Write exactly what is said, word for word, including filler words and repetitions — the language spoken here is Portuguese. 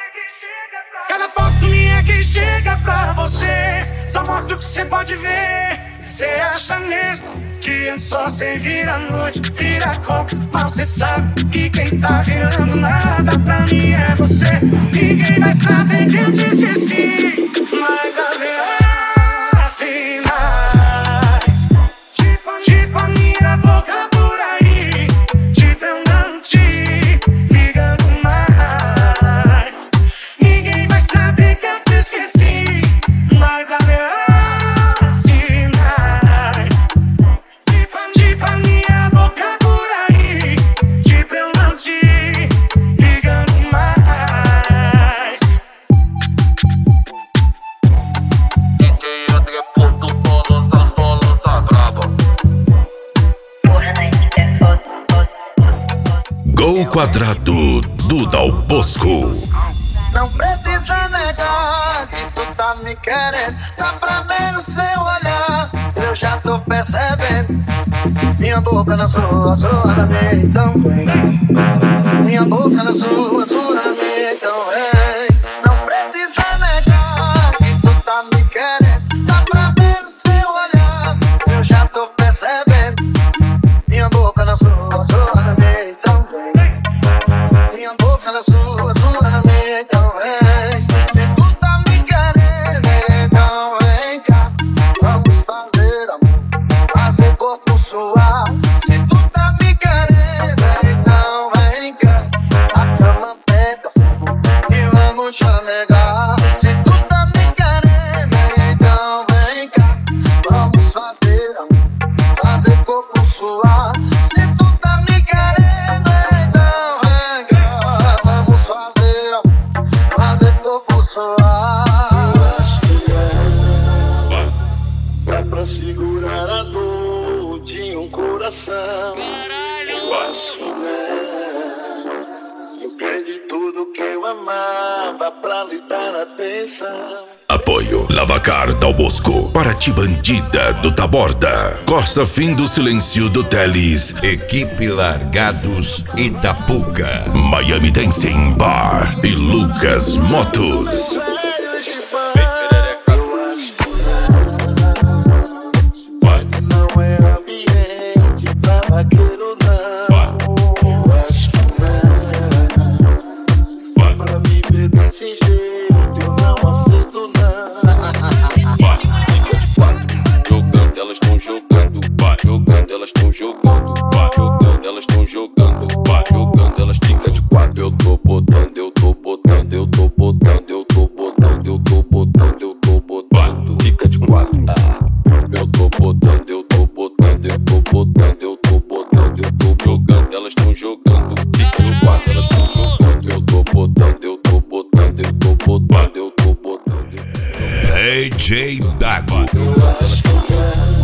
Cada foto minha que chega pra você só mostra o que cê pode ver. Cê acha mesmo que eu só sei virar noite, vira copo, mas cê sabe que quem tá virando nada pra mim é você. Ninguém vai saber que eu te esqueci, mas haverá sinais, tipo, tipo a minha boca por aí, tipo eu não te ligando mais. Ninguém vai saber que eu te esqueci, mas haverá sinais, tipo, tipo a minha boca por aí, tipo eu não te ligando mais. D J André Porto, balança, balança brava. Porra, Nike, é foda, foda, foda. Gol Quadrado do Dal Bosco. Não precisa negar que tu tá me querendo, dá pra ver no seu olhar, eu já tô percebendo. Minha boca na sua, sua na minha, então vem. Minha boca na sua, sua na minha, então vem. Não precisa negar que tu tá me querendo, dá pra ver no seu olhar, eu já tô percebendo. Minha boca na sua, sua na minha, então vem. Minha boca na sua, sua na minha, então vem. Se tu tá me querendo, então vem cá. Vamos fazer amor, fazer corpo suar. Se tu tá me querendo, então vem cá. A cama pega fogo e vamos chamegar. Se tu tá me querendo, então vem cá. Vamos fazer amor, fazer corpo suar. Se tu tá me querendo, então vem cá. Vamos fazer amor, fazer corpo suar. Acho que é, é pra segurar a dor de um coração. Eu acho que é. Eu perdi tudo que eu amava pra lhe dar atenção. Apoio Lavacar Dal Bosco, Paraty Bandida do Taborda, Costa Fim do Silêncio do Teles, Equipe Largados Itapuca, Miami Dancing Bar e Lucas Motos. Não é ambiente pra vaqueiro, não. Eu acho que não. Se for pra viver desse jeito, eu não aceito, não. Jogando, elas tão jogando, vai jogando, elas tão jogando, vai jogando, elas tão jogando, vai jogando, elas fica de quatro. Eu tô botando, eu tô botando, eu tô botando, eu tô botando, eu tô botando, eu tô botando, fica de quatro. Eu tô botando, eu tô botando, eu tô botando, eu tô botando, eu tô jogando, elas tão jogando, fica de quatro, elas tão jogando. Eu tô botando, eu tô botando, eu tô botando, eu tô botando. D J Dago. Eu acho que é.